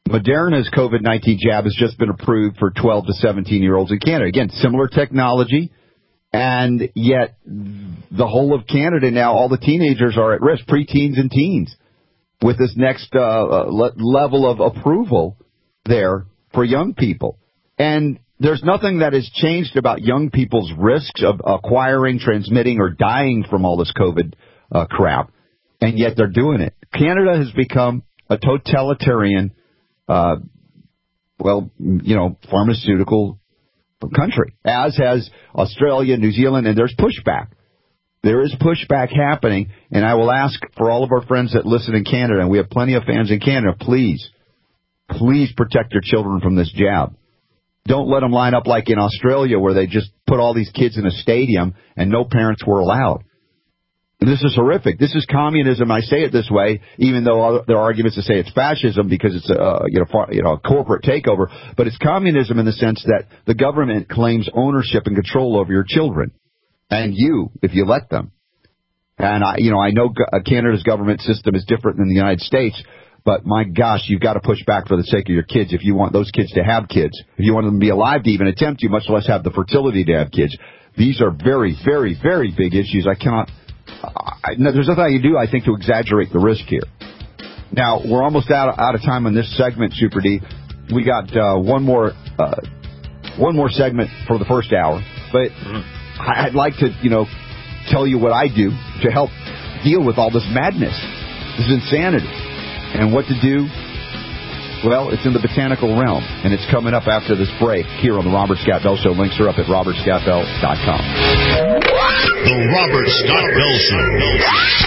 Moderna's COVID nineteen jab has just been approved for twelve to seventeen-year-olds in Canada. Again, similar technology, and yet the whole of Canada now, all the teenagers are at risk, preteens and teens, with this next uh, le- level of approval there for young people. And there's nothing that has changed about young people's risks of acquiring, transmitting, or dying from all this COVID uh, crap, and yet they're doing it. Canada has become a totalitarian, uh, well, you know, pharmaceutical country, as has Australia, New Zealand, and there's pushback. There is pushback happening, and I will ask for all of our friends that listen in Canada, and we have plenty of fans in Canada, please, please protect your children from this jab. Don't let them line up like in Australia where they just put all these kids in a stadium and no parents were allowed. And this is horrific. This is communism. I say it this way, even though there are arguments to say it's fascism because it's a, you know, far, you know, a corporate takeover. But it's communism in the sense that the government claims ownership and control over your children. And you, if you let them. And, I, you know, I know Canada's government system is different than the United States, but my gosh, you've got to push back for the sake of your kids if you want those kids to have kids. If you want them to be alive to even attempt to, much less have the fertility to have kids. These are very, very, very big issues. I cannot, I, no, there's nothing I can do, I think, to exaggerate the risk here. Now, we're almost out of, out of time on this segment, Super D. We got uh, one more uh, one more segment for the first hour, but I'd like to, you know, tell you what I do to help deal with all this madness, this insanity. And what to do? Well, it's in the botanical realm, and it's coming up after this break here on the Robert Scott Bell Show. Links are up at robert scott bell dot com. The Robert Scott Bell Show.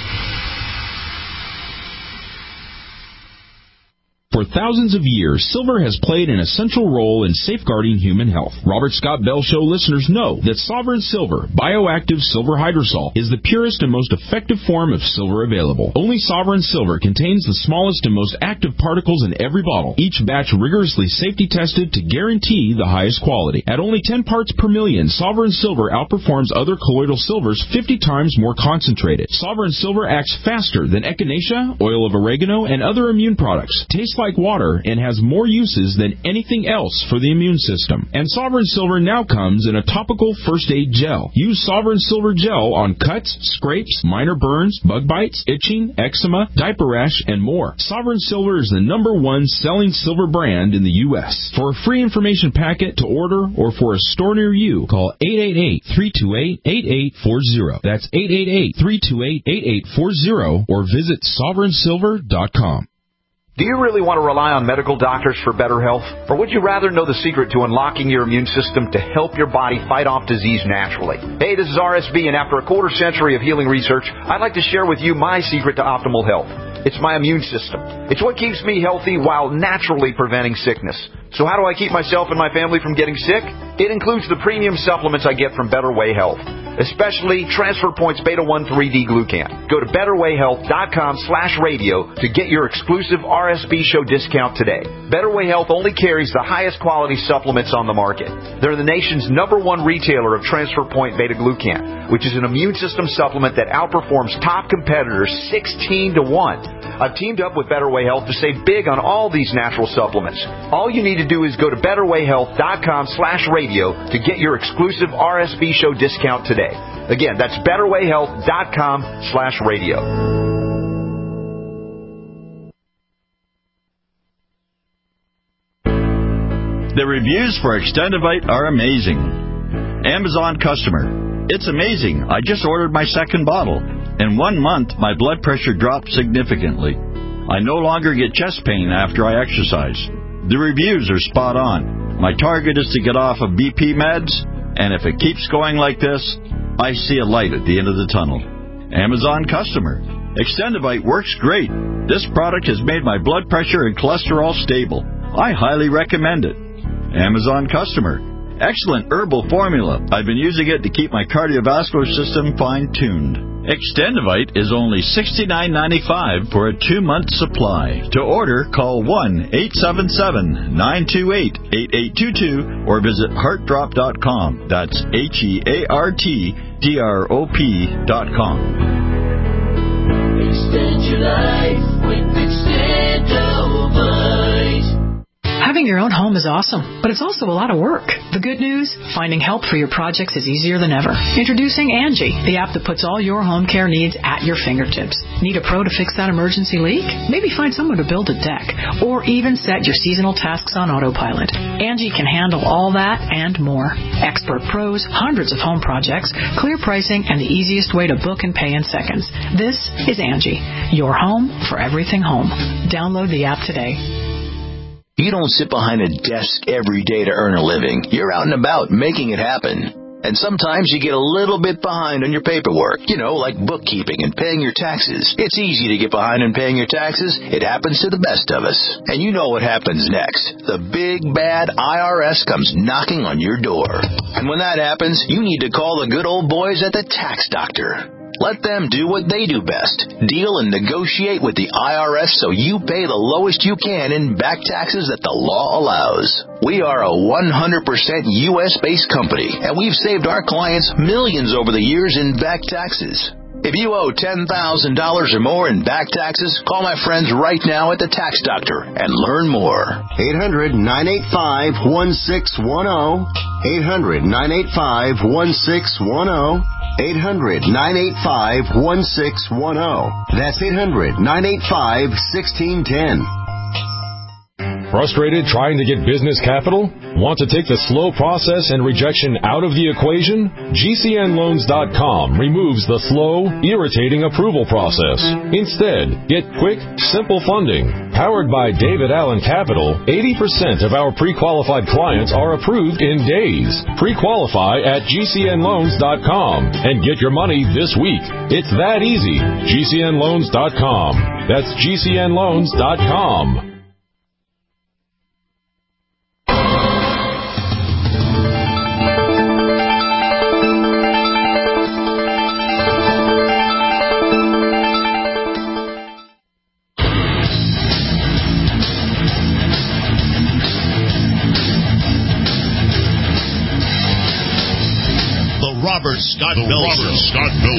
For thousands of years, silver has played an essential role in safeguarding human health. Robert Scott Bell Show listeners know that Sovereign Silver, bioactive silver hydrosol, is the purest and most effective form of silver available. Only Sovereign Silver contains the smallest and most active particles in every bottle, each batch rigorously safety tested to guarantee the highest quality. At only ten parts per million, Sovereign Silver outperforms other colloidal silvers fifty times more concentrated. Sovereign Silver acts faster than echinacea, oil of oregano, and other immune products. Tastes like like water and has more uses than anything else for the immune system. And Sovereign Silver now comes in a topical first aid gel. Use Sovereign Silver gel on cuts, scrapes, minor burns, bug bites, itching, eczema, diaper rash, and more. Sovereign Silver is the number one selling silver brand in the U S For a free information packet to order or for a store near you, call eight eight eight, three two eight, eight eight four zero. That's eight eight eight, three two eight, eight eight four zero or visit sovereign silver dot com. Do you really want to rely on medical doctors for better health? Or would you rather know the secret to unlocking your immune system to help your body fight off disease naturally? Hey, this is R S B, and after a quarter century of healing research, I'd like to share with you my secret to optimal health. It's my immune system. It's what keeps me healthy while naturally preventing sickness. So how do I keep myself and my family from getting sick? It includes the premium supplements I get from Better Way Health, especially Transfer Points Beta one three D Glucan. Go to better way health dot com slash radio to get your exclusive R S B show discount today. Better Way Health only carries the highest quality supplements on the market. They're the nation's number one retailer of Transfer Point Beta Glucan, which is an immune system supplement that outperforms top competitors sixteen to one. I've teamed up with Better Way Health to save big on all these natural supplements. All you need to do is go to better way health dot com slash radio to get your exclusive R S B show discount today. Again, that's better way health dot com slash radio. The reviews for Extendivite are amazing. Amazon customer. It's amazing. I just ordered my second bottle. In one month, my blood pressure dropped significantly. I no longer get chest pain after I exercise. The reviews are spot on. My target is to get off of B P meds, and if it keeps going like this, I see a light at the end of the tunnel. Amazon customer. Extendivite works great. This product has made my blood pressure and cholesterol stable. I highly recommend it. Amazon customer. Excellent herbal formula. I've been using it to keep my cardiovascular system fine-tuned. Extendivite is only sixty-nine ninety-five for a two-month supply. To order, call one eight seven seven, nine two eight, eight eight two two or visit heart drop dot com. That's H E A R T D R O P dot com. Extend your life with Extendivite. Having your own home is awesome, but it's also a lot of work. The good news? Finding help for your projects is easier than ever. Introducing Angie, the app that puts all your home care needs at your fingertips. Need a pro to fix that emergency leak? Maybe find someone to build a deck, or even set your seasonal tasks on autopilot. Angie can handle all that and more. Expert pros, hundreds of home projects, clear pricing, and the easiest way to book and pay in seconds. This is Angie, your home for everything home. Download the app today. You don't sit behind a desk every day to earn a living. You're out and about making it happen. And sometimes you get a little bit behind on your paperwork, you know, like bookkeeping and paying your taxes. It's easy to get behind on paying your taxes. It happens to the best of us. And you know what happens next. The big, bad I R S comes knocking on your door. And when that happens, you need to call the good old boys at the Tax Doctor. Let them do what they do best. Deal and negotiate with the I R S so you pay the lowest you can in back taxes that the law allows. We are a one hundred percent U S-based company, and we've saved our clients millions over the years in back taxes. If you owe ten thousand dollars or more in back taxes, call my friends right now at the Tax Doctor and learn more. eight hundred, nine eight five, one six one zero. eight hundred, nine eight five, one six one zero. eight hundred, nine eight five, one six one zero. That's eight hundred, nine eight five, one six one zero. Frustrated trying to get business capital? Want to take the slow process and rejection out of the equation? G C N loans dot com removes the slow, irritating approval process. Instead, get quick, simple funding. Powered by David Allen Capital, eighty percent of our pre-qualified clients are approved in days. Pre-qualify at G C N loans dot com and get your money this week. It's that easy. G C N loans dot com. That's G C N loans dot com. Robert Scott Bell Robert Scott Bell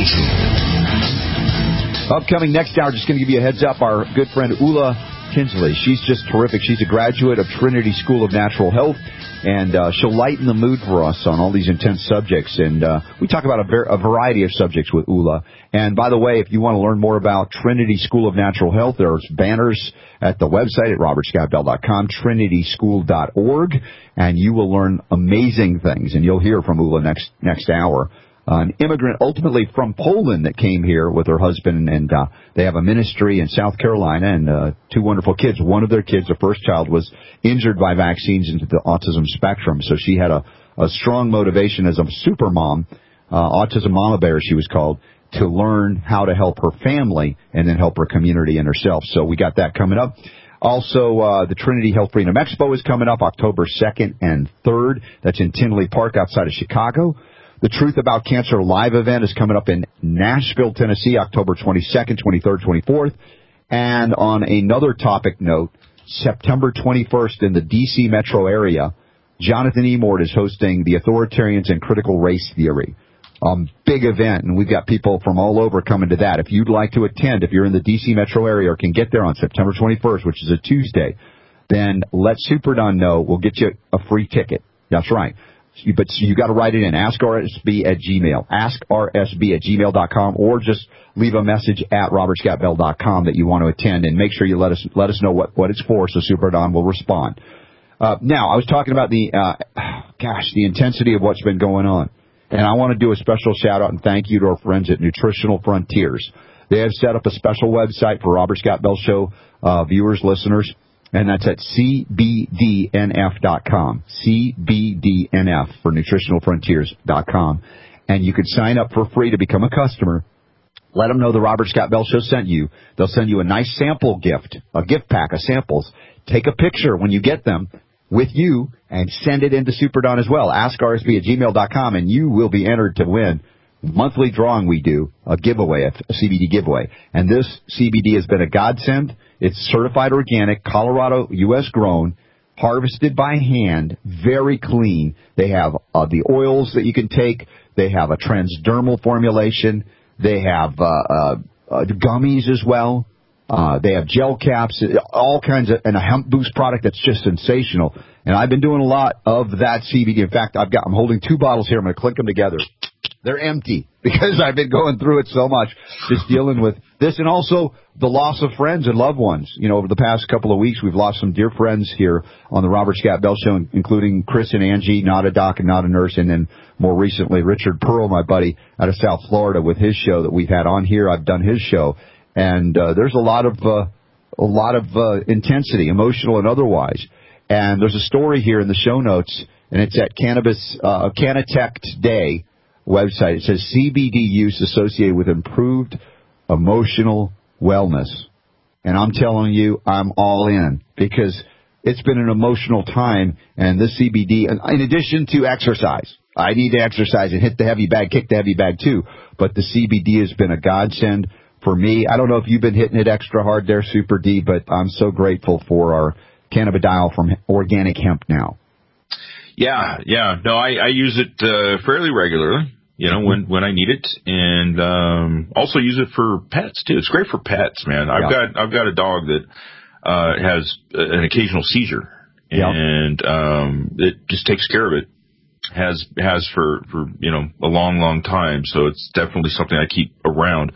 Show. Upcoming next hour, just going to give you a heads up, our good friend Ula Kinsley. She's just terrific. She's a graduate of Trinity School of Natural Health, and uh, she'll lighten the mood for us on all these intense subjects. And uh, we talk about a, ver- a variety of subjects with Ula. And by the way, if you want to learn more about Trinity School of Natural Health, there's banners at the website at robert scott bell dot com, trinity school dot org, and you will learn amazing things. And you'll hear from Ula next next hour. Uh, an immigrant ultimately from Poland that came here with her husband, and uh, they have a ministry in South Carolina and uh, two wonderful kids. One of their kids, the first child, was injured by vaccines into the autism spectrum, so she had a, a strong motivation as a super mom, uh, Autism Mama Bear she was called, to learn how to help her family and then help her community and herself. So we got that coming up. Also, uh, the Trinity Health Freedom Expo is coming up October second and third. That's in Tinley Park outside of Chicago. The Truth About Cancer live event is coming up in Nashville, Tennessee, October twenty-second, twenty-third, twenty-fourth. And on another topic note, September twenty-first in the D C metro area, Jonathan Emord is hosting the Authoritarians and Critical Race Theory. Um, big event, and we've got people from all over coming to that. If you'd like to attend, if you're in the D C metro area or can get there on September twenty-first, which is a Tuesday, then let Superdon know. We'll get you a free ticket. That's right. But you got to write it in, ask R S B at Gmail, ask R S B at gmail dot com, or just leave a message at robert scott bell dot com that you want to attend, and make sure you let us let us know what, what it's for, so Superdon will respond. Uh, now, I was talking about the, uh, gosh, the intensity of what's been going on, and I want to do a special shout-out and thank you to our friends at Nutritional Frontiers. They have set up a special website for Robert Scott Bell Show uh, viewers, listeners, and that's at C B D N F dot com, C B D N F for nutritional frontiers dot com. And you can sign up for free to become a customer. Let them know the Robert Scott Bell Show sent you. They'll send you a nice sample gift, a gift pack of samples. Take a picture when you get them with you and send it into Superdon as well. ask R S B at gmail dot com, and you will be entered to win. Monthly drawing we do, a giveaway, a C B D giveaway. And this C B D has been a godsend. It's certified organic, Colorado, U S grown, harvested by hand, very clean. They have uh, the oils that you can take. They have a transdermal formulation. They have uh, uh, uh, gummies as well. Uh, they have gel caps, all kinds of, and a hemp boost product that's just sensational. And I've been doing a lot of that C B D. In fact, I've got, I'm holding two bottles here. I'm going to click them together. They're empty because I've been going through it so much, just dealing with this, and also the loss of friends and loved ones. You know, over the past couple of weeks, we've lost some dear friends here on the Robert Scott Bell Show, including Chris and Angie, not a doc and not a nurse, and then more recently, Richard Pearl, my buddy out of South Florida, with his show that we've had on here. I've done his show, and uh, there's a lot of uh, a lot of uh, intensity, emotional and otherwise. And there's a story here in the show notes, and it's at Cannabis uh, Canatect Day website. It says C B D use associated with improved emotional wellness. And I'm telling you, I'm all in, because it's been an emotional time, and this C B D, in addition to exercise, I need to exercise and hit the heavy bag, kick the heavy bag too, but the C B D has been a godsend for me. I don't know if you've been hitting it extra hard there, Super D, but I'm so grateful for our cannabidiol from Organic Hemp now. Yeah, yeah. No, I, I use it uh, fairly regularly, you know, when, when I need it, and um, also use it for pets, too. It's great for pets, man. I've yeah. got I've got a dog that uh, has an occasional seizure, and yeah. um, it just takes care of it. Has has for, for, you know, a long, long time, so it's definitely something I keep around.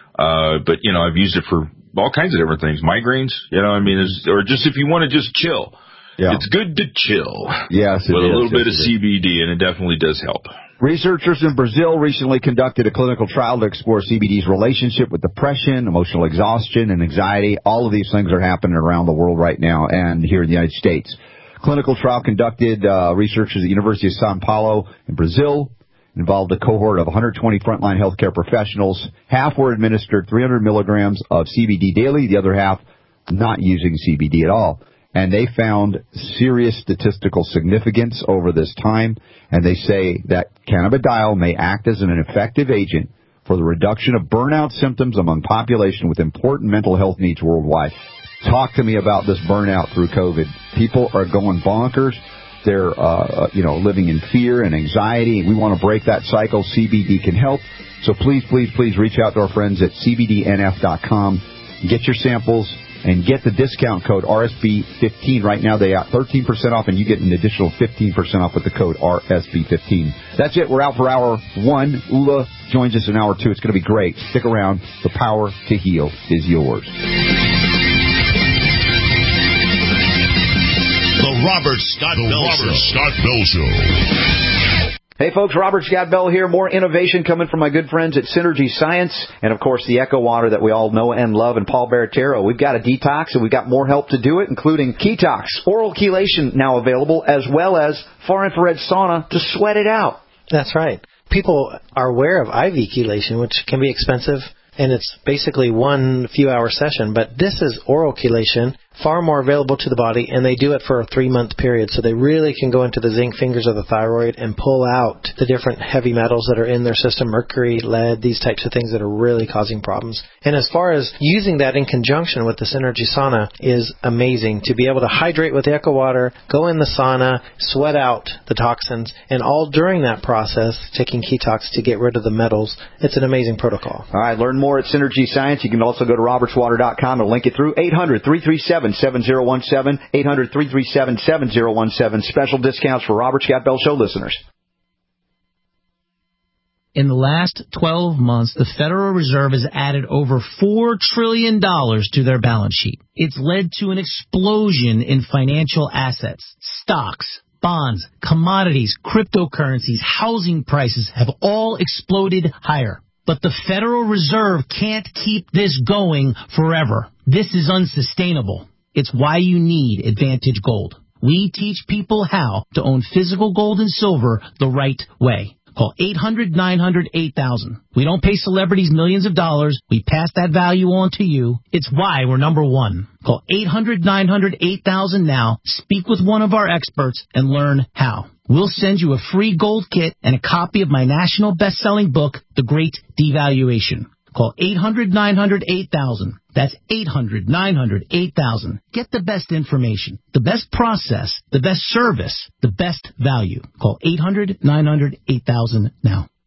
Uh, but, you know, I've used it for all kinds of different things. Migraines, you know, I mean, it's, or just if you want to just chill. Yeah. It's good to chill. Yes, it with is. a little yes, bit of C B D, and it definitely does help. Researchers in Brazil recently conducted a clinical trial to explore C B D's relationship with depression, emotional exhaustion, and anxiety. All of these things are happening around the world right now and here in the United States. Clinical trial conducted, uh, researchers at the University of Sao Paulo in Brazil involved a cohort of one hundred twenty frontline healthcare professionals. Half were administered three hundred milligrams of C B D daily, the other half not using C B D at all. And they found serious statistical significance over this time, and they say that cannabidiol may act as an effective agent for the reduction of burnout symptoms among population with important mental health needs worldwide. Talk to me about this burnout through COVID. People are going bonkers. They're, uh, you know, living in fear and anxiety. We want to break that cycle. C B D can help. So please, please, please reach out to our friends at C B D N F dot com. Get your samples and get the discount code R S B fifteen. Right now they got thirteen percent off, and you get an additional fifteen percent off with the code R S B fifteen. That's it. We're out for hour one. Ula joins us in hour two. It's going to be great. Stick around. The power to heal is yours. The Robert Scott the Bell Robert Show. Scott Bell Show. Hey folks, Robert Scott Bell here. More innovation coming from my good friends at Synergy Science, and of course the Echo Water that we all know and love, and Paul Baratero. We've got a detox, and we've got more help to do it, including Ketox, oral chelation now available, as well as far infrared sauna to sweat it out. That's right. People are aware of I V chelation, which can be expensive, and it's basically one few hour session, but this is oral chelation, far more available to the body, and they do it for a three-month period, so they really can go into the zinc fingers of the thyroid and pull out the different heavy metals that are in their system, mercury, lead, these types of things that are really causing problems. And as far as using that in conjunction with the Synergy Sauna is amazing, to be able to hydrate with the Echo Water, go in the sauna, sweat out the toxins, and all during that process, taking Ketox to get rid of the metals. It's an amazing protocol. All right, learn more at Synergy Science. You can also go to roberts water dot com and link it through eight hundred, three three seven, seven zero one seven, eight hundred, three three seven, seven zero one seven. Special discounts for Robert Scott Bell Show listeners. In the last twelve months, the Federal Reserve has added over four trillion dollars to their balance sheet. It's led to an explosion in financial assets. Stocks, bonds, commodities, cryptocurrencies, housing prices have all exploded higher. But the Federal Reserve can't keep this going forever. This is unsustainable. It's why you need Advantage Gold. We teach people how to own physical gold and silver the right way. Call eight hundred, nine hundred, eight thousand. We don't pay celebrities millions of dollars. We pass that value on to you. It's why we're number one. Call eight hundred, nine hundred, eight thousand now. Speak with one of our experts and learn how. We'll send you a free gold kit and a copy of my national best-selling book, The Great Devaluation. Call eight hundred, nine hundred, eight thousand. That's eight hundred, nine hundred, eight thousand. Get the best information, the best process, the best service, the best value. Call eight hundred, nine hundred, eight thousand now.